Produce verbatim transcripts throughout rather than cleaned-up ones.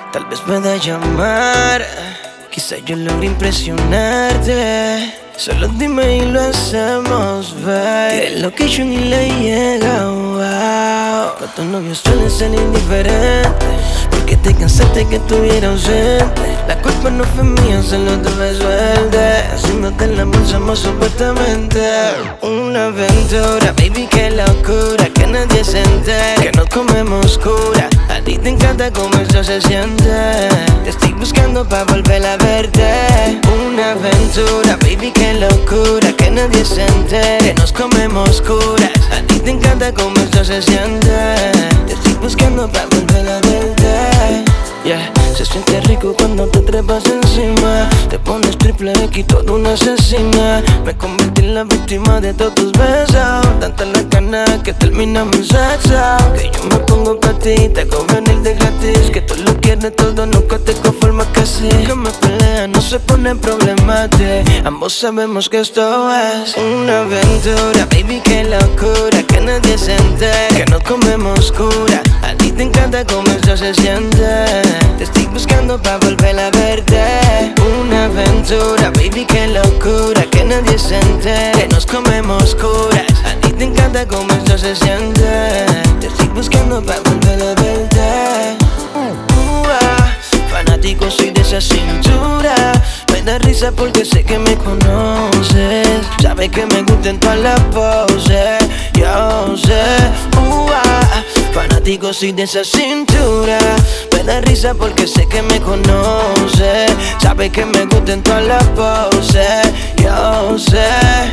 Tal vez pueda llamar, quizá yo logre impresionarte. Solo dime y lo hacemos, babe. Que lo que yo ni le llega, wow. Con tu novio suele ser indiferente, porque te cansaste que estuviera ausente. La culpa no fue mía, solo tuve suerte. Haciéndote el amor somos supuestamente una aventura, baby, qué locura. Que nadie se entere, que nos comemos cura. A ti te encanta cómo eso se siente. Te estoy buscando pa' volver a verte. Una aventura, baby, qué locura. Que nadie se entere, que nos comemos curas. A ti te encanta cómo eso se siente. Te estoy buscando pa' volver a verte. Yeah, se siente rico cuando te trepas encima. Te pones triple X, toda una asesina. Me convertí en la víctima de todos tus besos. Tanta la gana que terminamos en sexo. Que yo me pongo pa' ti, te hago venir de gratis. Que tú lo quieres todo, nunca te conformas casi. Que me pelea, no se pone problemático. Ambos sabemos que esto es una aventura, baby, qué locura. Que nadie se entere, que nos comemos cura. A ti te encanta cómo eso se siente. Te estoy buscando pa' volver a verte. Una aventura, baby, qué locura. Que nadie se entere, que nos comemos curas. A ti te encanta cómo esto se siente. Te estoy buscando pa' volver a verte. uh, ah, Fanático soy de esa cintura. Me da risa porque sé que me conoces. Sabes que me gustan todas las poses. Yo sé, uh, ah, fanático soy de esa cintura. Me da risa porque sé que me conoce. Sabe que me gustan todas las poses. Yo sé.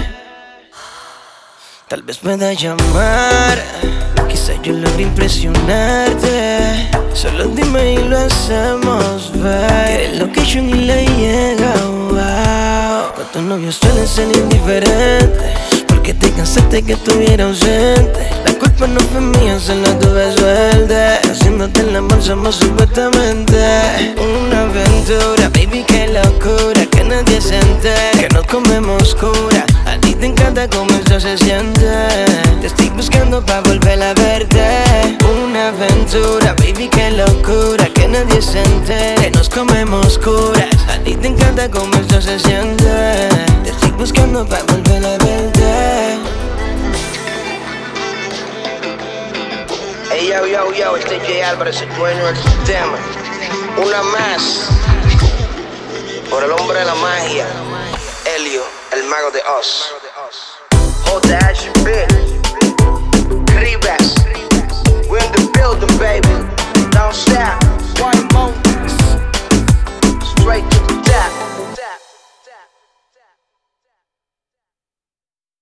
Tal vez pueda llamar, quizá yo logre impresionarte. Solo dime y lo hacemos, babe. Que lo que yo ni le llega, wow. Con tu novio suele ser indiferente, porque te cansaste que estuviera ausente. La culpa no fue mía, solo tuve suerte. Haciéndote el amor somos supuestamente una aventura, baby, qué locura. Que nadie se entere, que nos comemos cura. A ti te encanta cómo eso se siente. Te estoy buscando pa' volver a verte. Una aventura, baby, qué locura. Que nadie se entere, que nos comemos curas. A ti te encanta cómo eso se siente. Te estoy buscando pa' volver a verte. Hey, yo, yo, yo, este J Álvarez, el dueño del sistema. Una más por el hombre de la magia, Helio, el mago de Oz. J H B